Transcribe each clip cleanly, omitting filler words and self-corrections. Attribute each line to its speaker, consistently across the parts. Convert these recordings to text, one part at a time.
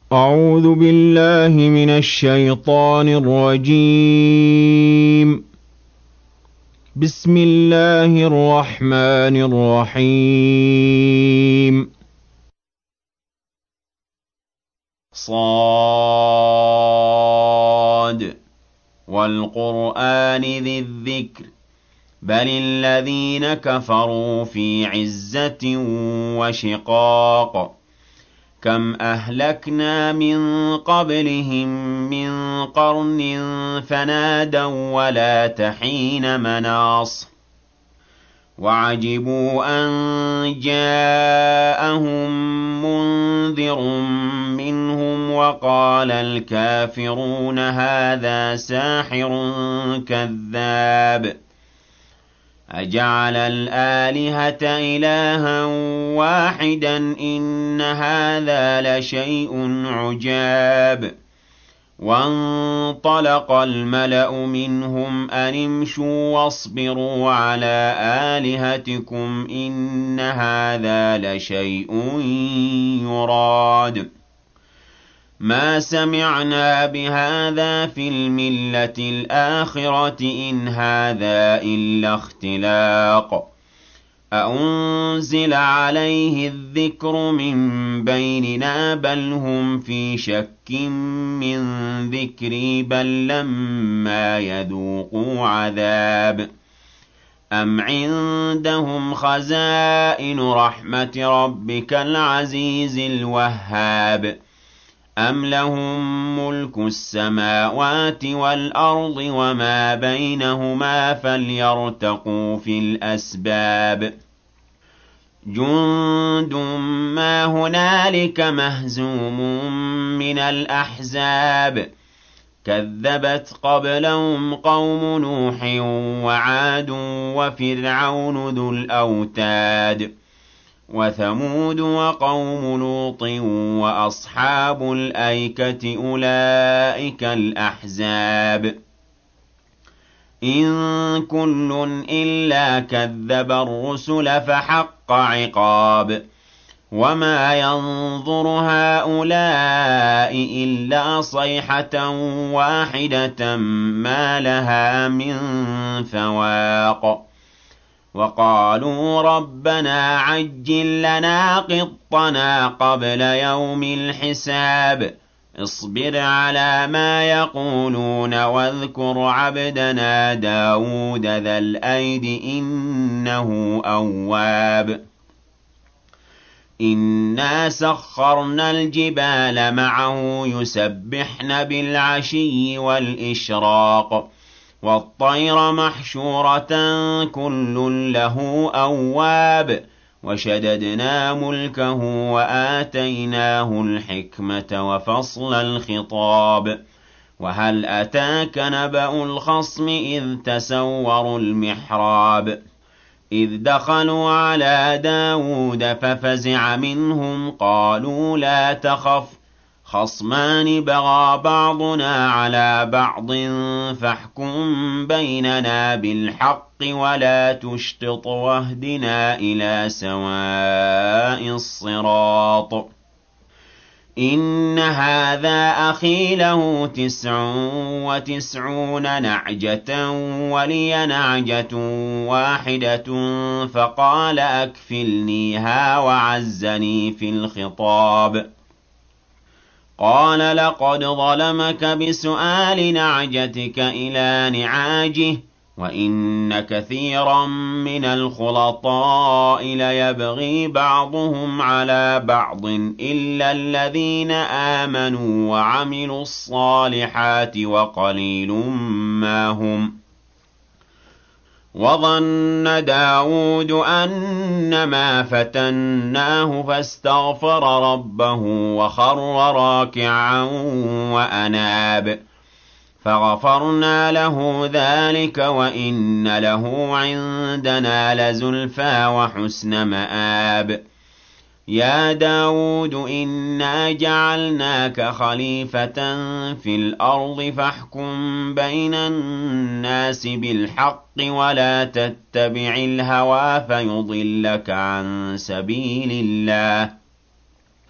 Speaker 1: أعوذ بالله من الشيطان الرجيم. بسم الله الرحمن الرحيم. صاد والقرآن ذي الذكر بل الذين كفروا في عزة وشقاق كم أهلكنا من قبلهم من قرن فنادوا ولا تحين مناص وعجبوا أن جاءهم منذر منهم وقال الكافرون هذا ساحر كذاب أجعل الآلهة إلها واحدا إن هذا لشيء عجاب وانطلق الملأ منهم أن امشوا واصبروا على آلهتكم إن هذا لشيء يراد ما سمعنا بهذا في الملة الآخرة إن هذا إلا اختلاق أأنزل عليه الذكر من بيننا بل هم في شك من ذكري بل لما يذوقوا عذاب أم عندهم خزائن رحمة ربك العزيز الوهاب أم لهم ملك السماوات والأرض وما بينهما فليرتقوا في الأسباب جند ما هنالك مهزوم من الأحزاب كذبت قبلهم قوم نوح وعاد وفرعون ذو الأوتاد وثمود وقوم لوط وأصحاب الأيكة أولئك الأحزاب إن كل إلا كذب الرسل فحق عقاب وما ينظر هؤلاء إلا صيحة واحدة ما لها من فواق وقالوا ربنا عجل لنا قطنا قبل يوم الحساب اصبر على ما يقولون واذكر عبدنا داود ذا الأيد إنه أواب إنا سخرنا الجبال معه يسبحن بالعشي والإشراق والطير محشورة كل له أواب وشددنا ملكه وآتيناه الحكمة وفصل الخطاب وهل أتاك نبأ الخصم إذ تسوروا المحراب إذ دخلوا على داود ففزع منهم قالوا لا تخف خصمان بغى بعضنا على بعض فاحكم بيننا بالحق ولا تشطط واهدنا إلى سواء الصراط إن هذا أخي له 99 نعجة ولي نعجة واحدة فقال أكفلنيها وعزني في الخطاب قال لقد ظلمك بسؤال نعجتك إلى نعاجه وإن كثيرا من الخلطاء ليبغي بعضهم على بعض إلا الذين آمنوا وعملوا الصالحات وقليل ما هم وظن داود أنما فتناه فاستغفر ربه وخر راكعا وأناب فغفرنا له ذلك وإن له عندنا لزلفى وحسن مآب يا داود إنا جعلناك خليفة في الأرض فاحكم بين الناس بالحق ولا تتبع الهوى فيضلك عن سبيل الله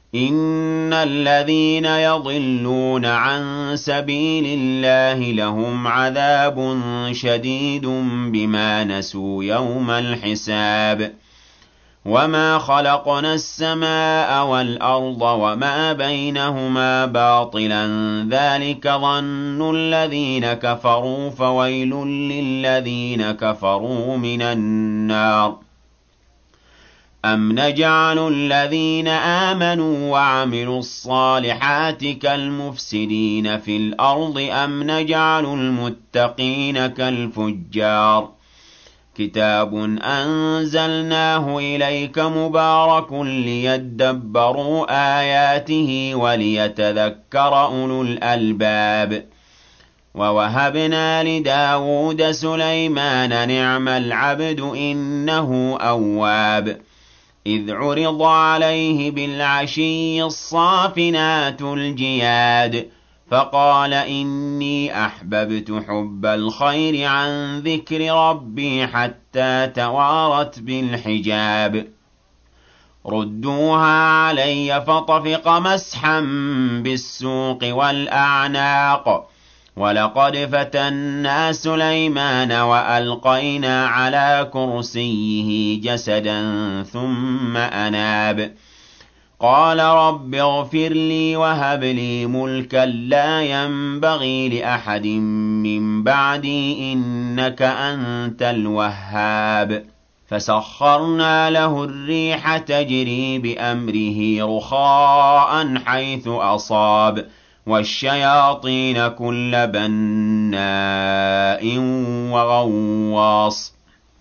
Speaker 1: إِنَّ الَّذِينَ يَضِلُّونَ عَن سَبِيلِ اللَّهِ لَهُمْ عَذَابٌ شَدِيدٌ بِمَا نَسُوا يَوْمَ الْحِسَابِ وَمَا خَلَقْنَا السَّمَاءَ وَالْأَرْضَ وَمَا بَيْنَهُمَا بَاطِلًا ذَلِكَ ظَنُّ الَّذِينَ كَفَرُوا فَوَيْلٌ لِّلَّذِينَ كَفَرُوا مِنَ النَّارِ أَمْ نَجْعَلُ الَّذِينَ آمَنُوا وَعَمِلُوا الصَّالِحَاتِ كَالْمُفْسِدِينَ فِي الْأَرْضِ أَمْ نَجْعَلُ الْمُتَّقِينَ كَالْفُجَّارِ كِتَابٌ أَنزَلْنَاهُ إِلَيْكَ مُبَارَكٌ لِّيَدَّبَّرُوا آيَاتِهِ وَلِيَتَذَكَّرَ أُولُو الْأَلْبَابِ وَوَهَبْنَا لِدَاوُودَ سُلَيْمَانَ نِعْمَ الْعَبْدُ إِنَّهُ أَوَّابٌ إِذْ عُرِضَ عَلَيْهِ بِالْعَشِيِّ الصَّافِنَاتُ الْجِيَادُ فَقَالَ إِنِّي أَحْبَبْتُ حُبَّ الْخَيْرِ عَن ذِكْرِ رَبِّي حَتَّىٰ تَوَارَتْ بِالْحِجَابِ رُدُّوهَا عَلَيَّ فَطَفِقَ مَسْحًا بِالسُّوقِ وَالْأَعْنَاقِ وَلَقَدْ فَتَنَّا سُلَيْمَانَ وَأَلْقَيْنَا عَلَىٰ كُرْسِيِّهِ جَسَدًا ثُمَّ أَنَابَ قَالَ رَبِّ اغْفِرْ لِي وَهَبْ لِي مُلْكًا لَّا يَنبَغِي لِأَحَدٍ مِّن بَعْدِي ۖ إِنَّكَ أَنتَ الْوَهَّابُ فَسَخَّرْنَا لَهُ الرِّيحَ تَجْرِي بِأَمْرِهِ رُخَاءً حَيْثُ أَصَابَ وَالشَّيَاطِينَ كُلَّ بَنَّاءٍ وَغَوَّاصٍ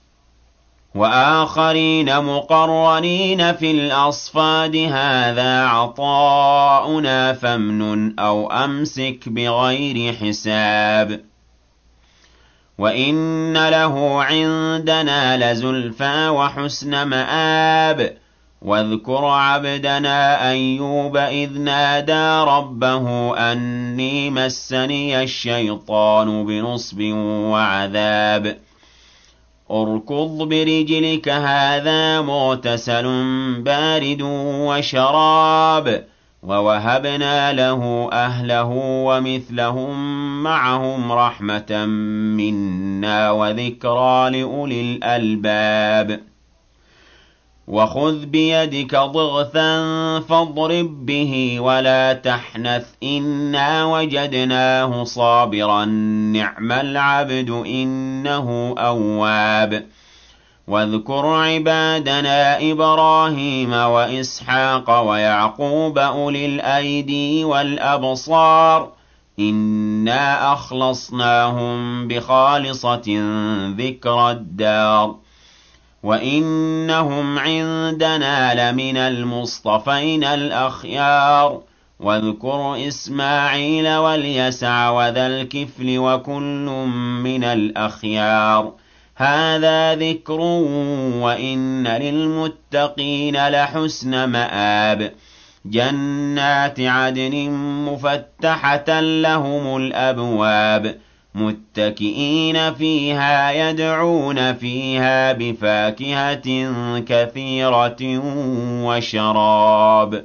Speaker 1: وَآخَرِينَ مُقَرَّنِينَ فِي الْأَصْفَادِ هَٰذَا عَطَاؤُنَا فَامْنُنْ أَوْ أَمْسِكْ بِغَيْرِ حِسَابٍ وَإِنَّ لَهُ عِندَنَا لَزُلْفَىٰ وَحُسْنَ مَآبٍ وَاذْكُرْ عَبْدَنَا أَيُّوبَ إِذْ نَادَىٰ رَبَّهُ أَنِّي مَسَّنِيَ الشَّيْطَانُ بِنُصْبٍ وَعَذَابٍ ارْكُضْ بِرِجْلِكَ هَٰذَا مُغْتَسَلٌ بَارِدٌ وَشَرَابٌ وَوَهَبْنَا لَهُ أَهْلَهُ وَمِثْلَهُم مَّعَهُمْ رَحْمَةً مِّنَّا وَذِكْرَىٰ لِأُولِي الْأَلْبَابِ وَخُذْ بِيَدِكَ ضِغْثًا فَاضْرِب بِّهِ وَلَا تَحْنَثْ ۗ إِنَّا وَجَدْنَاهُ صَابِرًا نِّعْمَ الْعَبْدُ إِنَّهُ أَوَّابٌ وَاذْكُرْ عِبَادَنَا إِبْرَاهِيمَ وَإِسْحَاقَ وَيَعْقُوبَ أُولِي الْأَيْدِي وَالْأَبْصَارِ إِنَّا أَخْلَصْنَاهُم بِخَالِصَةٍ ذِكْرَى الدَّارِ وَإِنَّهُمْ عِندَنَا لَمِنَ الْمُصْطَفَيْنَ الْأَخْيَارِ وَاذْكُرْ إِسْمَاعِيلَ وَالْيَسَعَ وَذَا الْكِفْلِ وَكُلٌّ مِّنَ الْأَخْيَارِ هَٰذَا ذِكْرٌ وَإِنَّ لِلْمُتَّقِينَ لَحُسْنَ مَآبٍ جَنَّاتِ عَدْنٍ مُّفَتَّحَةً لَّهُمُ الْأَبْوَابُ مُتَّكِئِينَ فِيهَا يَدْعُونَ فِيهَا بِفَاكِهَةٍ كَثِيرَةٍ وَشَرَابٍ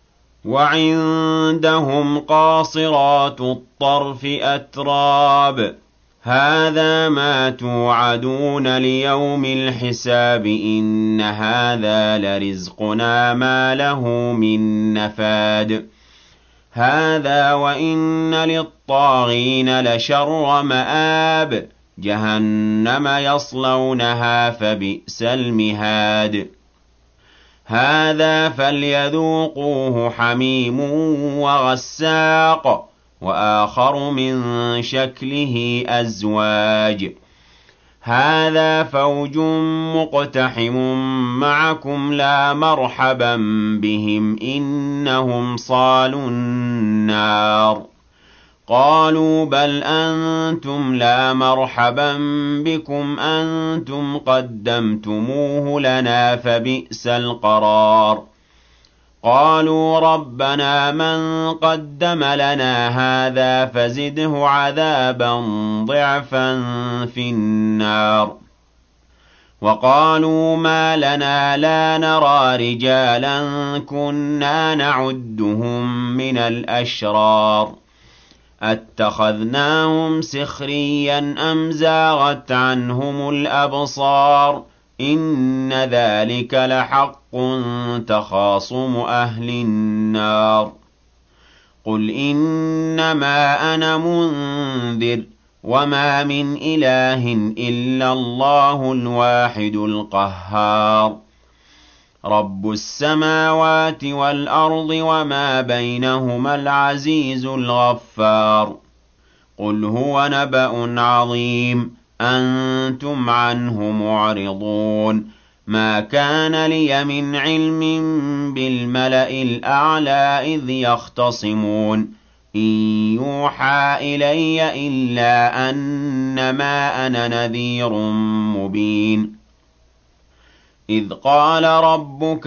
Speaker 1: وَعِندَهُمْ قَاصِرَاتُ الطَّرْفِ أَتْرَابٌ هَٰذَا مَا تُوعَدُونَ لِيَوْمِ الْحِسَابِ إِنَّ هَٰذَا لَرِزْقُنَا مَا لَهُ مِن نَّفَادٍ هَٰذَا وَإِنَّ لِلطَّاغِينَ لَشَرَّ مَآبٍ جَهَنَّمَ يَصْلَوْنَهَا فَبِئْسَ الْمِهَادُ هَٰذَا فَلْيَذُوقُوهُ حَمِيمٌ وَغَسَّاقٌ وَآخَرُ مِن شَكْلِهِ أَزْوَاجٌ هَٰذَا فَوْجٌ مُّقْتَحِمٌ مَّعَكُمْ لَا مَرْحَبًا بِهِمْ إِنَّهُمْ صَالُو النَّارِ قَالُوا بَلْ أَنتُمْ لَا مَرْحَبًا بِكُمْ أَنتُمْ قَدَّمْتُمُوهُ لَنَا فَبِئْسَ الْقَرَارُ قَالُوا رَبَّنَا مَن قَدَّمَ لَنَا هَٰذَا فَزِدْهُ عَذَابًا ضِعْفًا فِي النَّارِ وقالوا ما لنا لا نرى رجالا كنا نعدهم من الأشرار أتخذناهم سخريا أم زاغت عنهم الأبصار إن ذلك لحق تخاصم أهل النار قل إنما أنا منذر وما من إله إلا الله الواحد القهار رب السماوات والأرض وما بينهما العزيز الغفار قل هو نبأ عظيم أنتم عنه معرضون ما كان لي من علم بالملأ الأعلى إذ يختصمون إن يوحى إلي إلا أنما أنا نذير مبين إذ قال ربك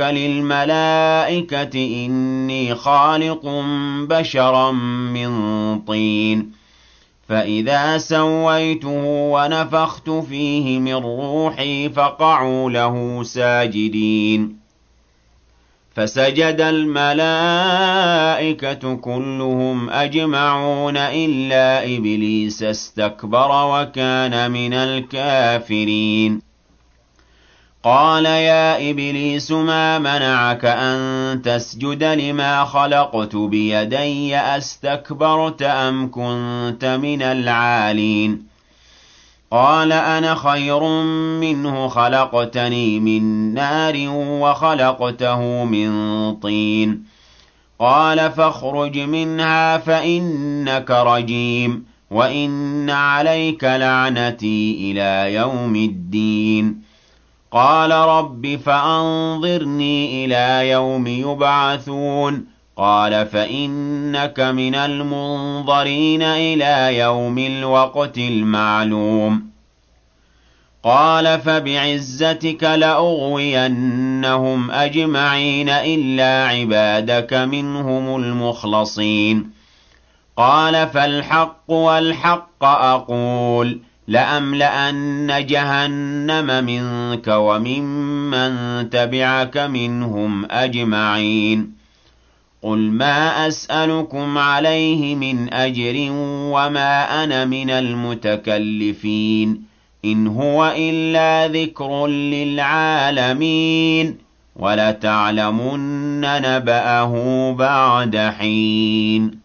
Speaker 1: للملائكة إني خالق بشرا من طين فإذا سويته ونفخت فيه من روحي فقعوا له ساجدين فسجد الملائكة كلهم أجمعون إلا إبليس استكبر وكان من الكافرين قال يا إبليس ما منعك أن تسجد لما خلقت بيدي أستكبرت أم كنت من العالين قال أنا خير منه خلقتني من نار وخلقته من طين قال فاخرج منها فإنك رجيم وإن عليك لعنتي إلى يوم الدين قال رب فأنظرني إلى يوم يبعثون قال فإنك من المنظرين إلى يوم الوقت المعلوم قال فبعزتك لأغوينهم أجمعين إلا عبادك منهم المخلصين قال فالحق والحق أقول لأملأن جهنم منك وممن تبعك منهم أجمعين قل ما أسألكم عليه من أجر وما أنا من المتكلفين إن هو إلا ذكر للعالمين ولتعلمن نبأه بعد حين